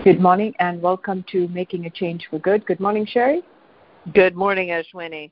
Good morning and welcome to Making a Change for Good. Good morning, Sherry. Good morning, Ashwini.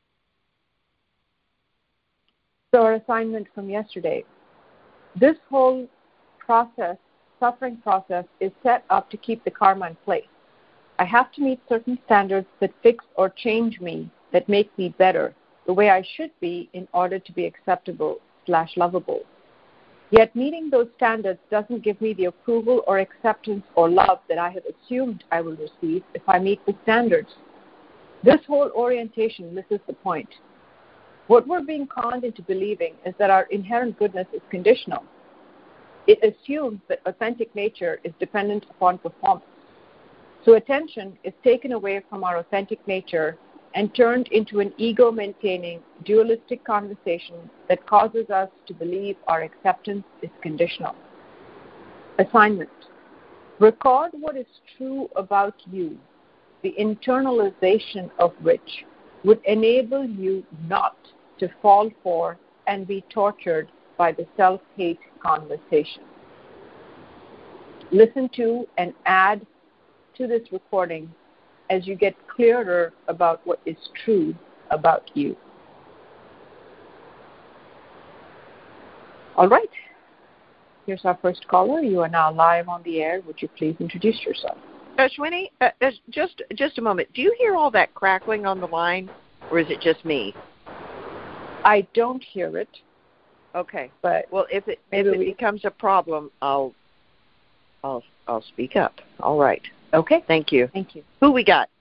So our assignment from yesterday. This whole process, suffering process, is set up to keep the karma in place. I have to meet certain standards that fix or change me, that make me better, the way I should be in order to be acceptable/lovable. Yet meeting those standards doesn't give me the approval or acceptance or love that I have assumed I will receive if I meet the standards. This whole orientation misses the point. What we're being conned into believing is that our inherent goodness is conditional. It assumes that authentic nature is dependent upon performance. So attention is taken away from our authentic nature and turned into an ego-maintaining, dualistic conversation that causes us to believe our acceptance is conditional. Assignment. Record what is true about you, the internalization of which would enable you not to fall for and be tortured by the self-hate conversation. Listen to and add to this recording as you get clearer about what is true about you. All right. Here's our first caller. You are now live on the air. Would you please introduce yourself? Ashwini, just a moment. Do you hear all that crackling on the line, or is it just me? I don't hear it. Okay. But well, if it becomes a problem, I'll speak up. All right. Okay. Thank you. Thank you. Who we got?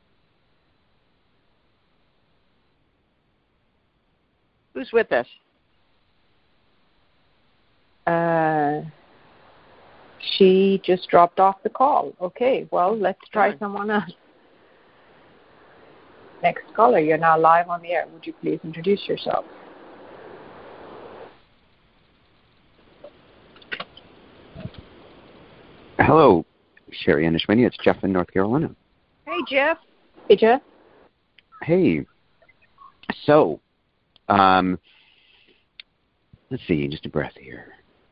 Who's with us? She just dropped off the call. Okay, well, let's try someone else. Next caller, you're now live on the air. Would you please introduce yourself? Hello, Sherry and Ashwini. It's Jeff in North Carolina. Hey, Jeff. Hey, Jeff. Hey. So, let's see, just a breath here.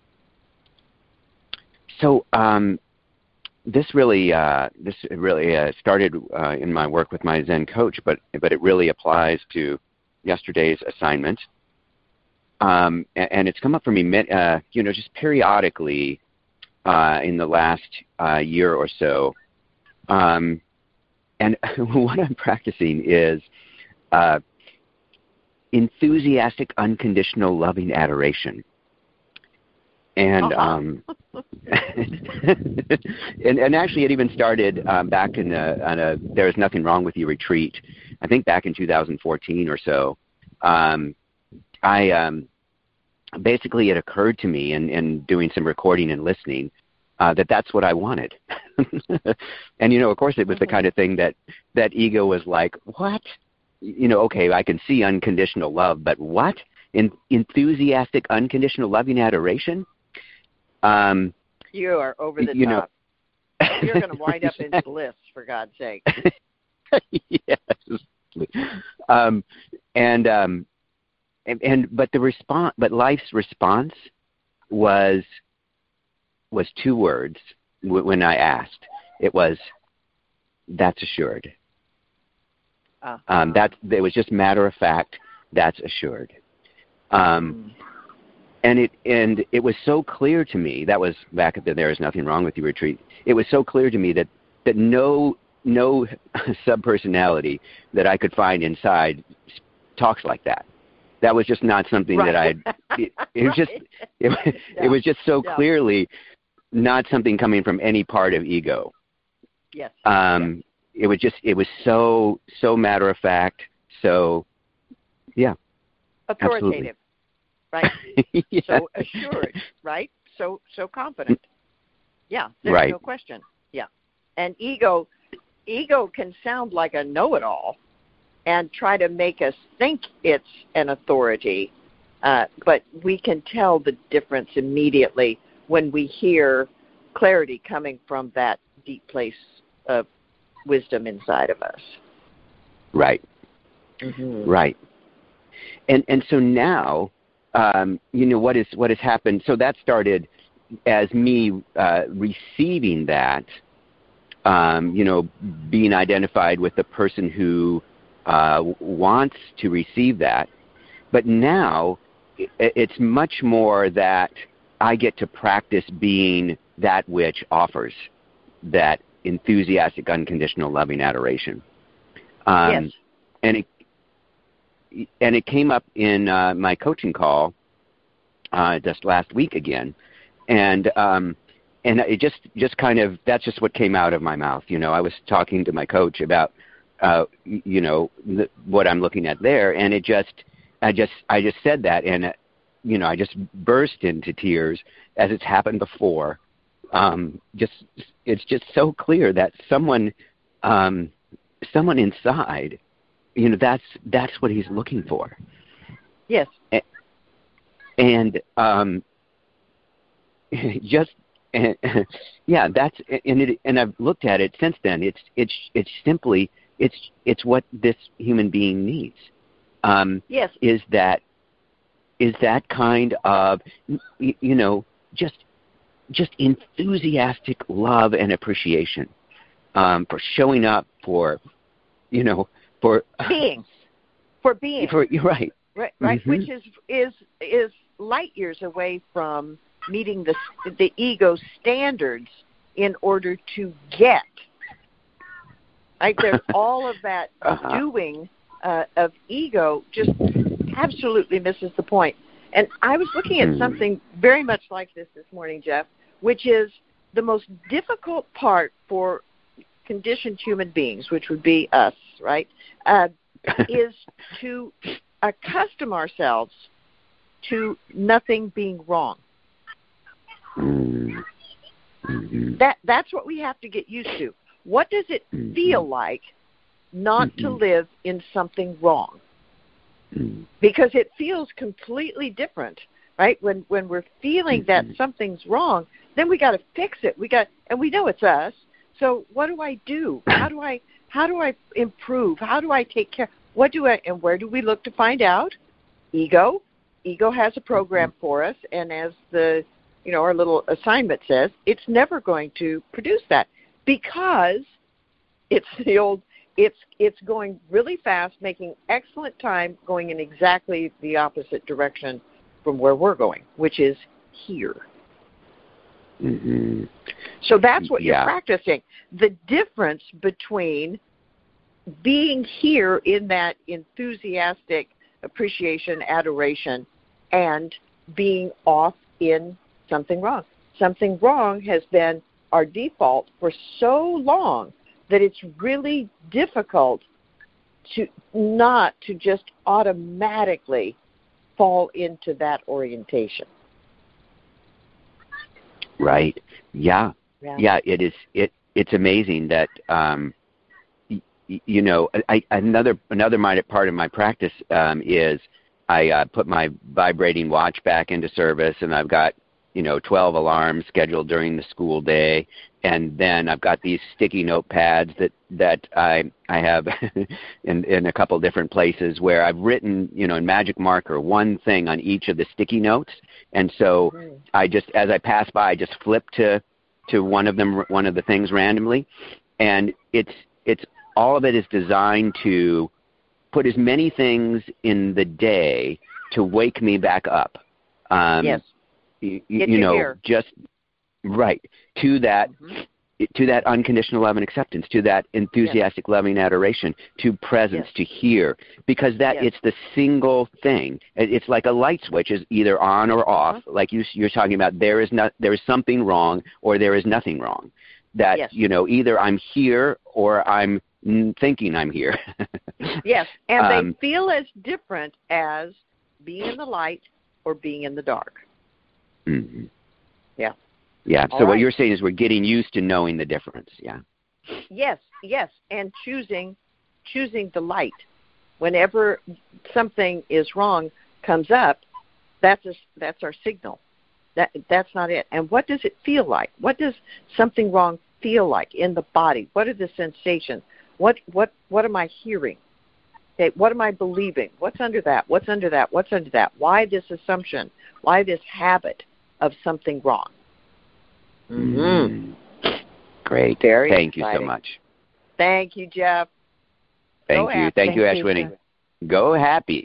So, this really started in my work with my Zen coach, but it really applies to yesterday's assignment. And it's come up for me, just periodically in the last year or so. And what I'm practicing is enthusiastic, unconditional, loving adoration. And and actually, it even started back in There's Nothing Wrong with You retreat. I think back in 2014 or so. Basically, it occurred to me in doing some recording and listening that's what I wanted. And of course, it was the kind of thing that ego was like, what? Okay, I can see unconditional love, but what? Enthusiastic, unconditional loving adoration? You are over the top. You're going to wind up in bliss, for God's sake. Yes. But the response, but life's response was two words when I asked. It was, "That's assured." It was just matter of fact. That's assured. And it was so clear to me. That was back at the There Is Nothing Wrong with You retreat. It was so clear to me that no subpersonality that I could find inside talks like that. That was just not something that it was just it was just so clearly not something coming from any part of ego. Yes. It was so matter of fact. So yeah. Authoritative. Absolutely. Right. Yeah. So assured, right? So confident. Yeah, there's right. No question. Yeah. And ego can sound like a know-it-all and try to make us think it's an authority, but we can tell the difference immediately when we hear clarity coming from that deep place of wisdom inside of us. Right. Mm-hmm. Right. And so now, what has happened? So that started as me receiving that being identified with the person who wants to receive that. But now it's much more that I get to practice being that which offers that enthusiastic, unconditional, loving adoration. Yes. And it came up in my coaching call just last week again, and it just kind of, that's just what came out of my mouth. I was talking to my coach about what I'm looking at there, and I just said that, and I just burst into tears as it's happened before. It's just so clear that someone inside, that's what he's looking for. Yes. And and I've looked at it since then. It's simply it's what this human being needs. Yes. Is that kind of just enthusiastic love and appreciation for showing up, for being. You're right. Right. Mm-hmm. Which is light years away from meeting the ego standards in order to get. Right? There's all of that doing of ego just absolutely misses the point. And I was looking at something very much like this morning, Jeff, which is the most difficult part for conditioned human beings, which would be us, right, is to accustom ourselves to nothing being wrong. Mm-hmm. That's what we have to get used to. What does it feel like not to live in something wrong? Because it feels completely different, right? When we're feeling that something's wrong, then we got to fix it. And we know it's us. So what do I do? How do I improve? How do I take care? And where do we look to find out? Ego. Ego has a program for us, and as our little assignment says, it's never going to produce that because it's it's going really fast, making excellent time, going in exactly the opposite direction from where we're going, which is here. Mm-hmm. So that's what you're practicing. The difference between being here in that enthusiastic appreciation, adoration, and being off in something wrong. Something wrong has been our default for so long that it's really difficult to just automatically fall into that orientation. Right. Yeah. It is. It's amazing that another part of my practice is I put my vibrating watch back into service, and I've got 12 alarms scheduled during the school day, and then I've got these sticky note pads that I have in a couple different places where I've written in magic marker one thing on each of the sticky notes, and so I just, as I pass by, I just flip to one of the things randomly, and it's all of it is designed to put as many things in the day to wake me back up. Yes. Just right to that unconditional love and acceptance, to that enthusiastic loving adoration, to presence, to hear, because it's the single thing. It's like a light switch, is either on or off. Like you're talking about, there is something wrong or there is nothing wrong. That either I'm here or I'm thinking I'm here. Yes, and they feel as different as being in the light or being in the dark. Mm-hmm. Yeah. Yeah. So what you're saying is we're getting used to knowing the difference. Yeah. Yes, and choosing the light. Whenever something is wrong comes up, that's our signal. That's not it. And what does it feel like? What does something wrong feel like in the body? What are the sensations? What am I hearing? Okay, what am I believing? What's under that? What's under that? What's under that? Why this assumption? Why this habit of something wrong? Mm-hmm. Great. Very Thank you so exciting. much. Thank you, Jeff. Thank you. Thank you, Ashwini. Go happy.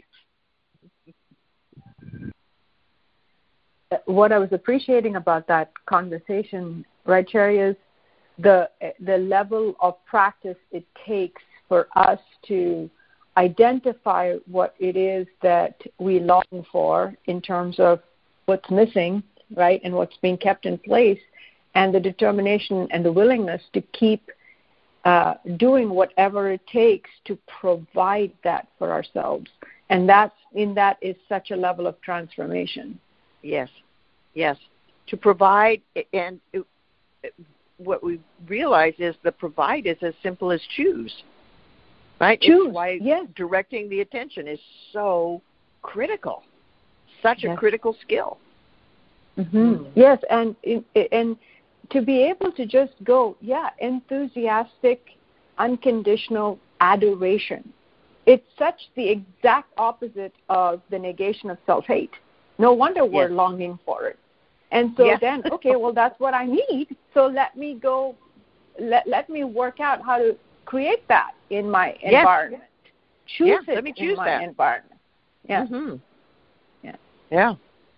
What I was appreciating about that conversation, right, Cherry, is the level of practice it takes for us to identify what it is that we long for in terms of what's missing, right, and what's being kept in place, and the determination and the willingness to keep doing whatever it takes to provide that for ourselves. And that is such a level of transformation. Yes. To provide, and what we realize is the provide is as simple as choose. Right? Choose. It's why yes. Directing the attention is so critical. Such a critical skill. Mm-hmm. Yes, and to be able to just go, enthusiastic, unconditional adoration. It's such the exact opposite of the negation of self-hate. No wonder we're longing for it. And so then, okay, well, that's what I need. So let me go, let me work out how to create that in my environment. Choose it let me choose in my environment. Yeah. Mm-hmm. Yeah.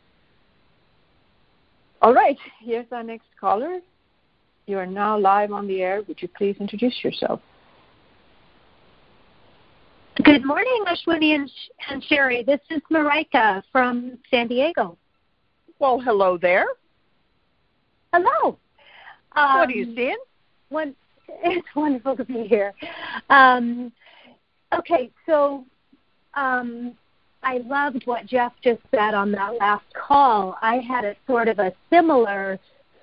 All right, here's our next caller. You are now live on the air. Would you please introduce yourself? Good morning, Ashwini and Sherry. This is Marika from San Diego. Well, hello there. Hello. What are you seeing? It's wonderful to be here. Okay, so I loved what Jeff just said on that last call. I had a sort of a similar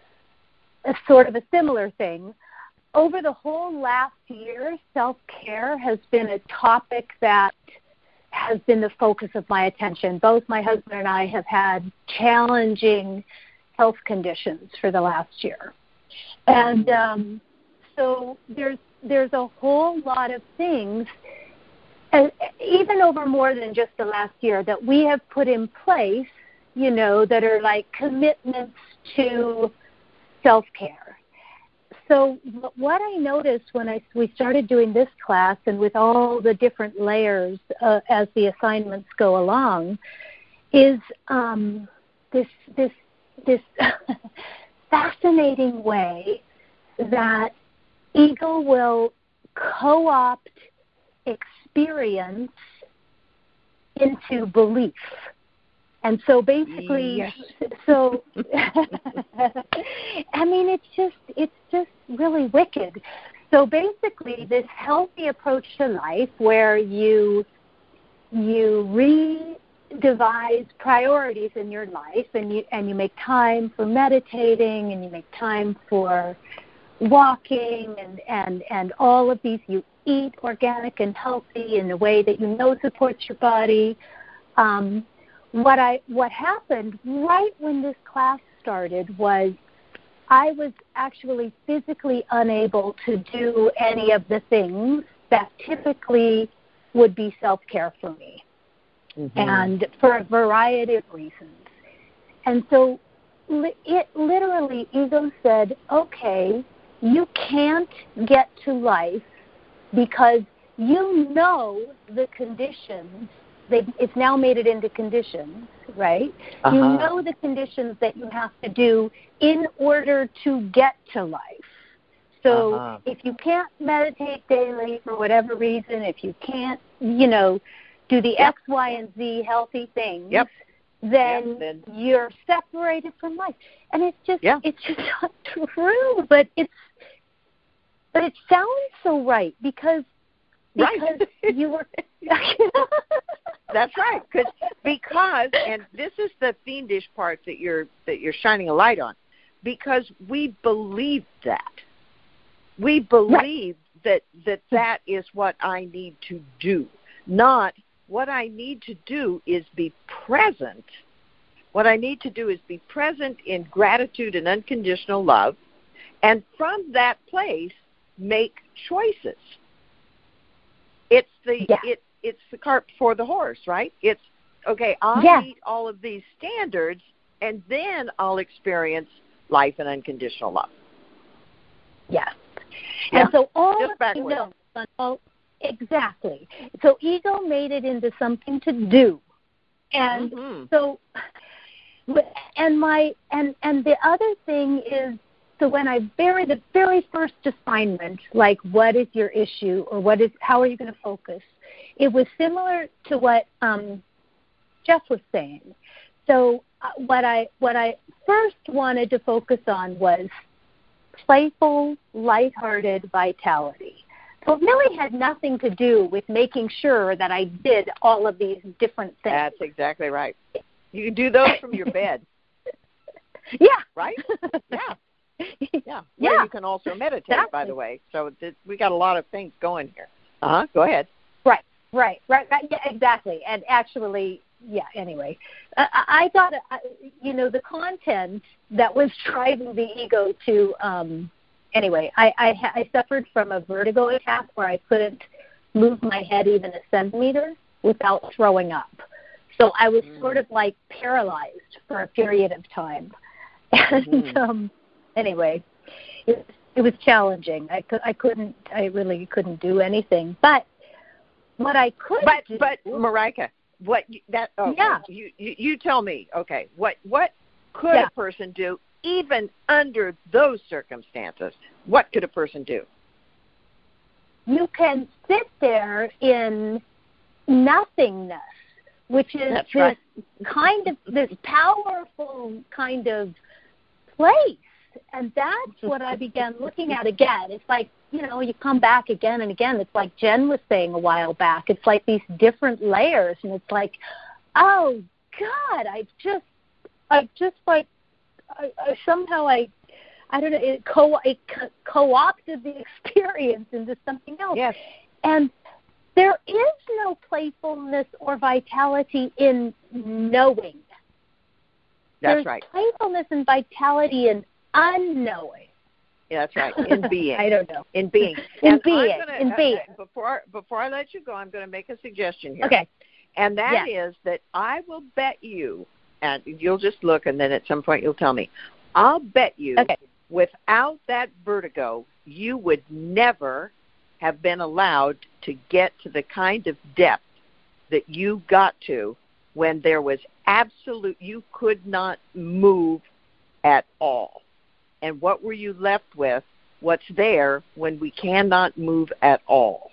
thing. Over the whole last year, self-care has been a topic that has been the focus of my attention. Both my husband and I have had challenging health conditions for the last year. And so there's a whole lot of things, even over more than just the last year, that we have put in place, that are like commitments to self-care. So what I noticed when we started doing this class, and with all the different layers as the assignments go along, is this fascinating way that ego will co-opt experience into belief. And so basically, I mean, it's just really wicked. So basically, this healthy approach to life where you redevise priorities in your life, and you make time for meditating, and you make time for walking, and all of these. You eat organic and healthy in a way that supports your body. What happened right when this class started was I was actually physically unable to do any of the things that typically would be self-care for me, and for a variety of reasons. And so it literally, ego said, okay, you can't get to life because the conditions. It's now made it into conditions, right? You know the conditions that you have to do in order to get to life. So if you can't meditate daily for whatever reason, if you can't, do the X, Y, and Z healthy things, then you're separated from life. And it's just not true, but it sounds so right because you were. That's right, because, and this is the fiendish part that you're shining a light on, because we believe that. We believe that is what I need to do, not what I need to do is be present. What I need to do is be present in gratitude and unconditional love, and from that place, make choices. It's the cart before the horse, right? It's, okay, I'll meet all of these standards, and then I'll experience life and unconditional love. Yes. Yeah. And so all just of backwards. Exactly. So ego made it into something to do. And so and the other thing is, so when the very first assignment, like what is your issue or how are you going to focus? It was similar to what Jeff was saying. So what I first wanted to focus on was playful, lighthearted vitality. So it really had nothing to do with making sure that I did all of these different things. That's exactly right. You can do those from your bed. Yeah. Right? Yeah. Yeah. Where you can also meditate, exactly. By the way. So we got a lot of things going here. Go ahead. Right. Yeah, exactly. And actually, anyway, I thought, the content that was driving the ego to, I suffered from a vertigo attack where I couldn't move my head even a centimeter without throwing up. So I was sort of like paralyzed for a period of time. And anyway, it was challenging. I really couldn't do anything. But what I could do. But Marika, you tell me. Okay, what could a person do even under those circumstances? What could a person do? You can sit there in nothingness, which is this powerful kind of place. And that's what I began looking at again. It's like, you come back again and again. It's like Jen was saying a while back. It's like these different layers. And it's like, oh, God, I don't know, it co-opted the experience into something else. Yes. And there is no playfulness or vitality in knowing. There's right. Playfulness and vitality in unknowing. Yeah, that's right. In being. I don't know. In being. In being. Before I let you go, I'm going to make a suggestion here. Okay. And that is that I will bet you, and you'll just look, and then at some point you'll tell me, I'll bet you without that vertigo, you would never have been allowed to get to the kind of depth that you got to when there was you could not move at all. And what were you left with? What's there when we cannot move at all?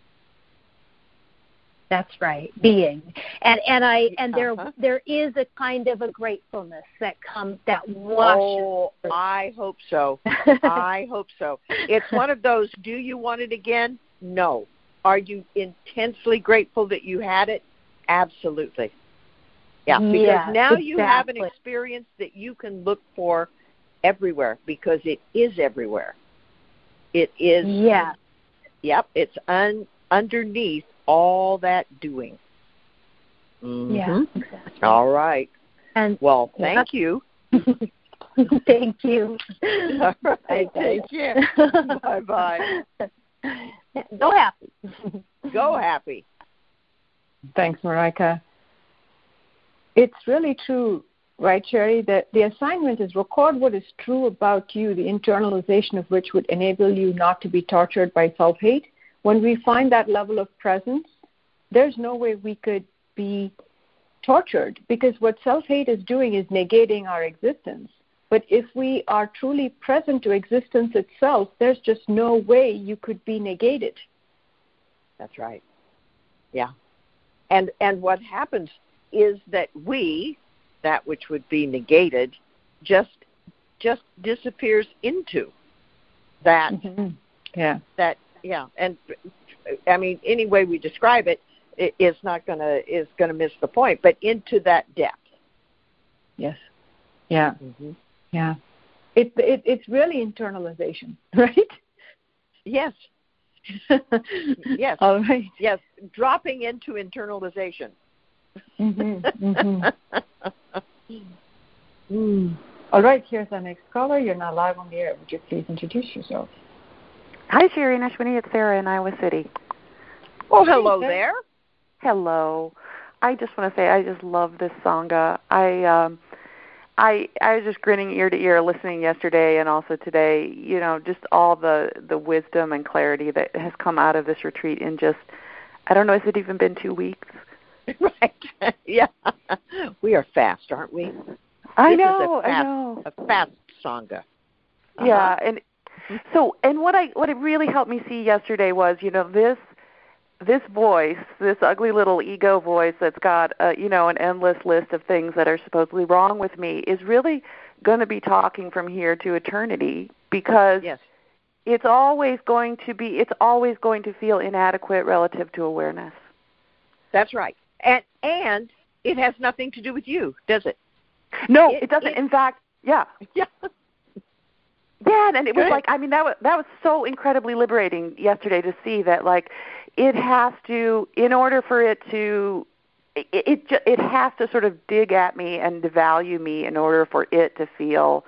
That's right, being, there is a kind of a gratefulness that washes. Oh, I hope so. I hope so. It's one of those. Do you want it again? No. Are you intensely grateful that you had it? Absolutely. Yeah, because now you have an experience that you can look for everywhere because it is everywhere. It is. Yeah. Yep. It's underneath all that doing. Yeah, exactly. All right. And thank you. Thank you. All right. Take care. Bye-bye. Go happy. Go happy. Thanks, Marika. It's really true, right, Sherry, that the assignment is record what is true about you, the internalization of which would enable you not to be tortured by self-hate. When we find that level of presence, there's no way we could be tortured because what self-hate is doing is negating our existence. But if we are truly present to existence itself, there's just no way you could be negated. That's right. Yeah. And what happens is that that which would be negated, just disappears into that. Mm-hmm. Yeah. That. Yeah, and I mean, any way we describe it is gonna miss the point. But into that depth. Yes. Yeah. Mm-hmm. Yeah. It's really internalization, right? Yes. Yes. All right. Yes. Dropping into internalization. Mm-hmm. Mm-hmm. All right. Here's our next caller. You're now live on the air. Would you please introduce yourself? Hi, Sherry and Ashwini. It's Sarah in Iowa City. Well, hello there. Hello. I just want to say I just love this Sangha. I was just grinning ear to ear listening yesterday and also today, just all the wisdom and clarity that has come out of this retreat in just, I don't know, has it even been 2 weeks? Right. Yeah. We are fast, aren't we? I know. A fast Sangha. Uh-huh. Yeah, and so, and what it really helped me see yesterday was, this voice, this ugly little ego voice that's got, an endless list of things that are supposedly wrong with me is really going to be talking from here to eternity, because yes. it's always going to feel inadequate relative to awareness. That's right. And it has nothing to do with you, does it? No, it doesn't. In fact, yeah. Yeah. Yeah, and it was like, I mean, that was so incredibly liberating yesterday to see that, like, it has to, in order for it to, it has to sort of dig at me and devalue me in order for it to feel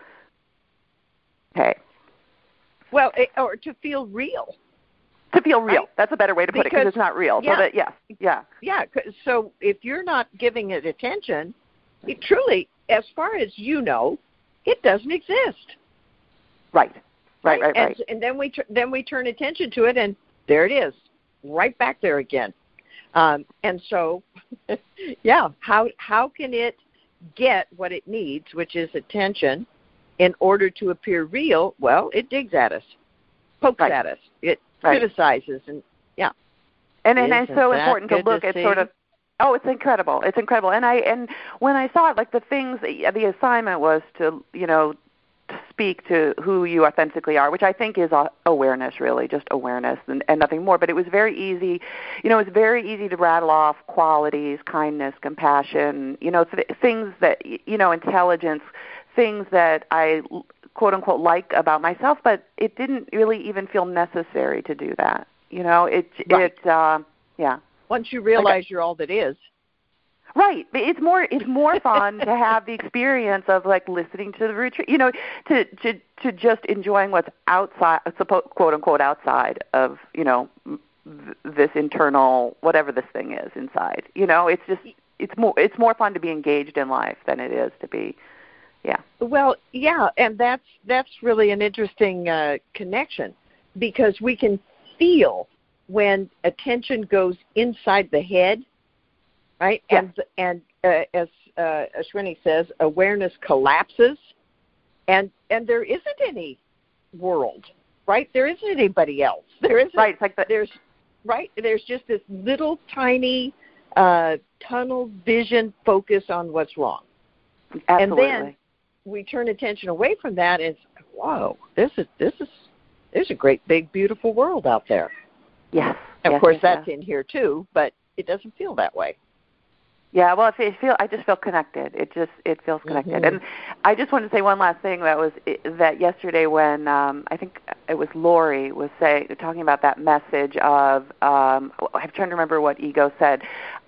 okay. Well, or to feel real. To feel real. Right? That's a better way to put it, because it's not real. Yeah. So that, yeah. Yeah, so if you're not giving it attention, it truly, as far as you know, it doesn't exist. Right. And then we turn attention to it, and there it is, right back there again. And so, yeah, how can it get what it needs, which is attention, in order to appear real? Well, it digs at us, pokes at us, it criticizes, and yeah. And it's so important to look at sort of. Oh, it's incredible! It's incredible. And when I saw it, like the things, the assignment was to to speak to who you authentically are, which I think is awareness, really, just awareness and nothing more. But it was very easy, it's very easy to rattle off qualities, kindness, compassion, things that, intelligence, things that I, quote unquote, like about myself, but it didn't really even feel necessary to do that. Yeah. Once you realize you're all that is. Right. It's more fun to have the experience of, like, listening to the retreat, to just enjoying what's outside, quote unquote, outside of, this internal, whatever this thing is inside. It's more fun to be engaged in life than it is to be, yeah. Well, yeah, and that's really an interesting connection, because we can feel when attention goes inside the head. Right, yeah. And as Ashwini says, awareness collapses, and there isn't any world, right? There isn't anybody else. There isn't. Right, it's like there's just this little tiny tunnel vision focus on what's wrong. Absolutely. And then we turn attention away from that, and it's, whoa, there's a great big beautiful world out there. Yes. And of course, that's in here too, but it doesn't feel that way. Yeah, well, I just feel connected. It feels connected. Mm-hmm. And I just wanted to say one last thing that yesterday when I think it was Lori was talking about that message of I'm trying to remember what ego said.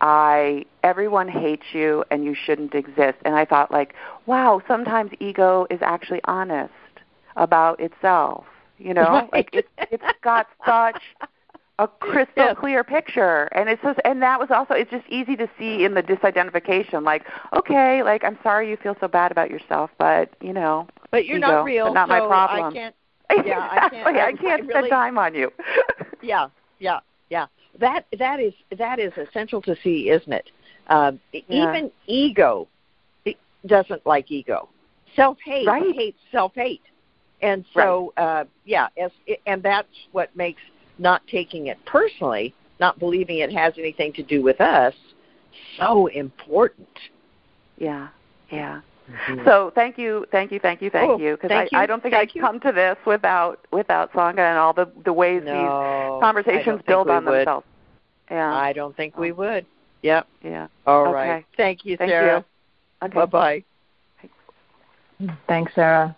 Everyone hates you and you shouldn't exist. And I thought, like, wow, sometimes ego is actually honest about itself. Right. Like it's got such a crystal clear picture, and that was also, it's just easy to see in the disidentification, like, okay, like, I'm sorry you feel so bad about yourself, but but you're ego, not real, but not my problem. I can't. Yeah, exactly. I can't spend time on you. Yeah. That is essential to see, isn't it? Even ego, it doesn't like ego. Self-hate hates self-hate, and so and that's what makes not taking it personally, not believing it has anything to do with us, so important. Yeah. Mm-hmm. So thank you, because I don't think I'd come to this without Sangha and all the ways these conversations build on themselves. Yeah. I don't think we would. Yep. Yeah. All right. Thank you, Sarah. Okay. Bye-bye. Thanks, Sarah.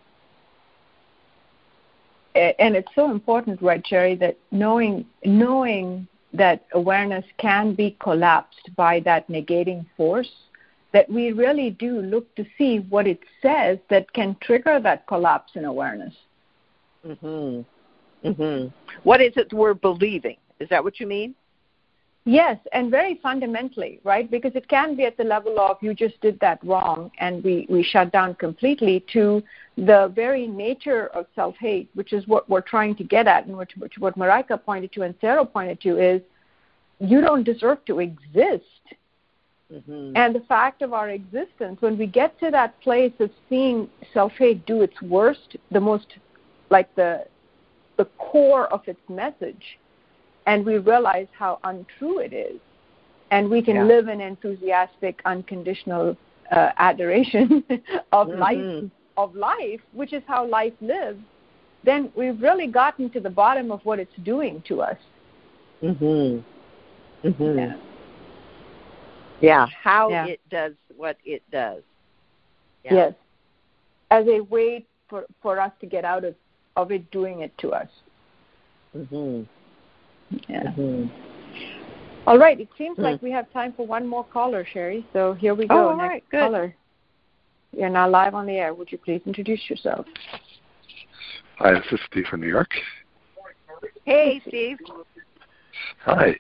And it's so important, right, Sherry, that knowing that awareness can be collapsed by that negating force, that we really do look to see what it says that can trigger that collapse in awareness. Mm-hmm. Mm-hmm. What is it we're believing? Is that what you mean? Yes, and very fundamentally, right? Because it can be at the level of you just did that wrong and we shut down completely, to the very nature of self-hate, which is what we're trying to get at, and which what Marika pointed to and Sarah pointed to, is you don't deserve to exist. Mm-hmm. And the fact of our existence, when we get to that place of seeing self-hate do its worst, the most, like the core of its message, and we realize how untrue it is, and we can live in enthusiastic, unconditional adoration of life, which is how life lives, then we've really gotten to the bottom of what it's doing to us. Mm-hmm. Mm-hmm. Yeah, how it does what it does. Yeah. Yes, as a way for us to get out of it doing it to us. Mm-hmm. Yeah. Mm-hmm. All right, it seems like we have time for one more caller, Sherry. So here we go. Oh, all right, good. Caller. You're now live on the air. Would you please introduce yourself? Hi, this is Steve from New York. Hey, Steve. Hi.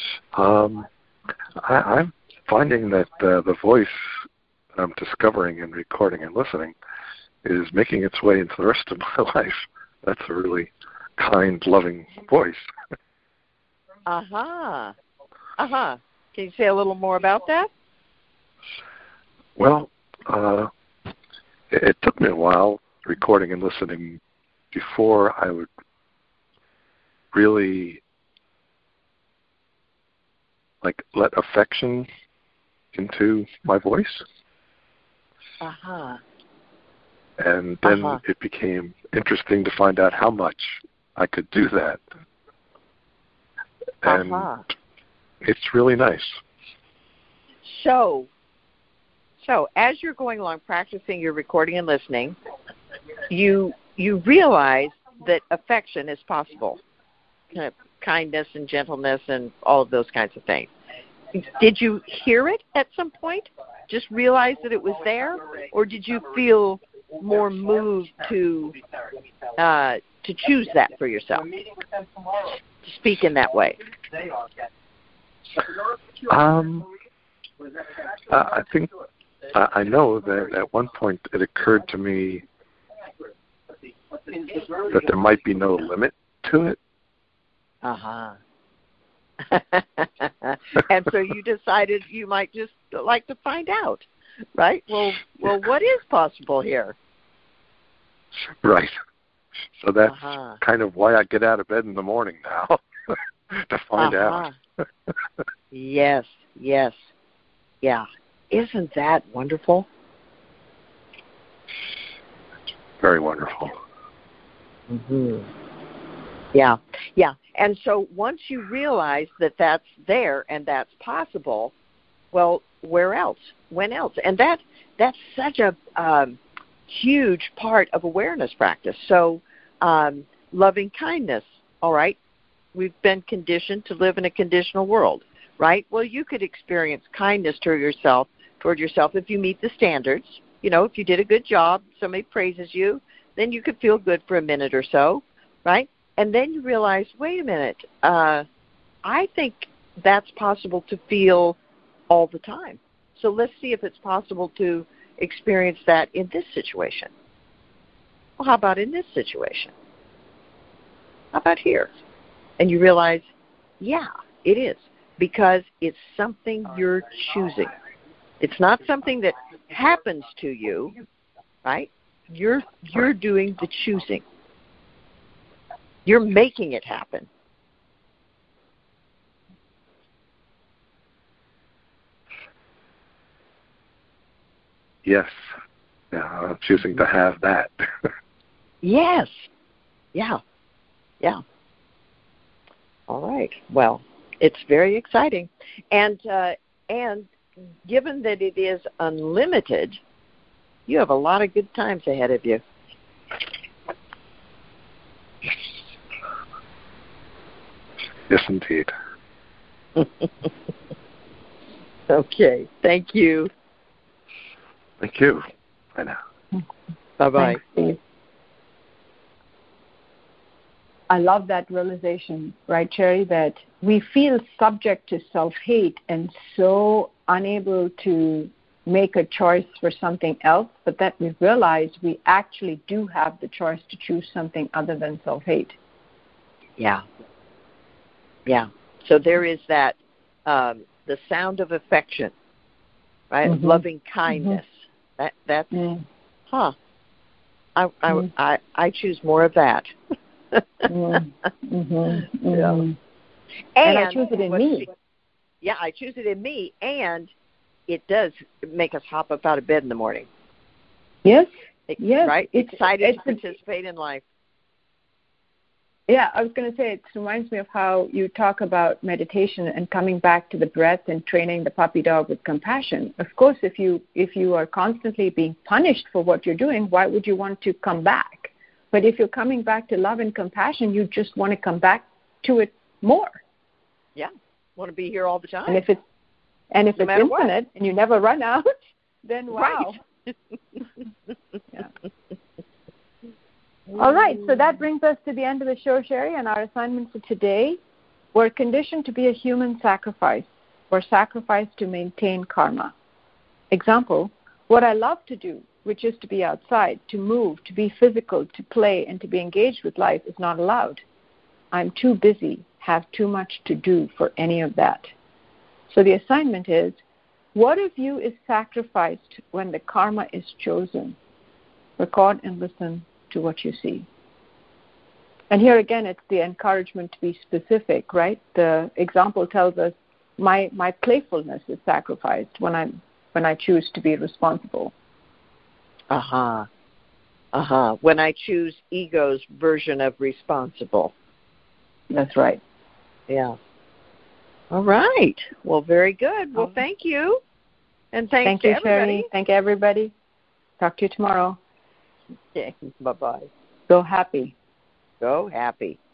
I'm finding that the voice I'm discovering and recording and listening is making its way into the rest of my life. That's a really kind, loving voice. Uh-huh. Uh-huh. Can you say a little more about that? Well, it took me a while recording and listening before I would really let affection into my voice. Uh-huh. And then it became interesting to find out how much I could do that. And it's really nice. So as you're going along practicing your recording and listening, you realize that affection is possible. Kind of kindness and gentleness and all of those kinds of things. Did you hear it at some point? Just realize that it was there? Or did you feel more moved to choose that for yourself? To speak in that way? I think I know that at one point it occurred to me that there might be no limit to it. Uh-huh. And so you decided you might just like to find out, right? Well, what is possible here? Right. So that's kind of why I get out of bed in the morning now, to find out. Yes. Yeah. Isn't that wonderful? Very wonderful. Mm-hmm. Yeah. And so once you realize that that's there and that's possible, well, where else? When else? And that's such a huge part of awareness practice. So loving kindness, all right? We've been conditioned to live in a conditional world, right? Well, you could experience kindness toward yourself if you meet the standards. You know, if you did a good job, somebody praises you, then you could feel good for a minute or so, right? And then you realize, wait a minute, I think that's possible to feel all the time. So let's see if it's possible to experience that in this situation. Well, how about in this situation? How about here? And you realize, yeah, it is, because it's something you're choosing. It's not something that happens to you, right? You're doing the choosing. You're making it happen. Yes. Yeah, I'm choosing to have that. Yes. Yeah. All right. Well, it's very exciting. And given that it is unlimited, you have a lot of good times ahead of you. Yes, indeed. Okay. Thank you. Thank you. Bye now. Bye-bye. Thanks, Steve. I love that realization, right, Cherry, that we feel subject to self-hate and so unable to make a choice for something else, but that we realize we actually do have the choice to choose something other than self-hate. Yeah. Yeah. So there is that, the sound of affection, right? Mm-hmm. Loving kindness. Mm-hmm. That's, I choose more of that. Mm-hmm. Yeah. And I choose it in me. Yeah, I choose it in me, and it does make us hop up out of bed in the morning. Yes. Right? Excited to participate in life. Yeah, I was going to say, it reminds me of how you talk about meditation and coming back to the breath and training the puppy dog with compassion. Of course, if you are constantly being punished for what you're doing, why would you want to come back? But if you're coming back to love and compassion, you just want to come back to it more. Yeah, want to be here all the time. And if it's infinite what. and you never run out, then wow. Right. Yeah. All right, so that brings us to the end of the show, Sherry, and our assignment for today. We're conditioned to be a human sacrifice or sacrifice to maintain karma. Example, what I love to do, which is to be outside, to move, to be physical, to play, and to be engaged with life is not allowed. I'm too busy, have too much to do for any of that. So the assignment is, what of you is sacrificed when the karma is chosen? Record and listen to what you see. And here again, it's the encouragement to be specific, right? The example tells us my playfulness is sacrificed when I choose to be responsible. When I choose ego's version of responsible. That's right. Yeah. All right. Well, very good. Well, thank you. And thank you, everybody. Sherry. Thank you, everybody. Talk to you tomorrow. Okay. Bye-bye. Go happy. Go happy.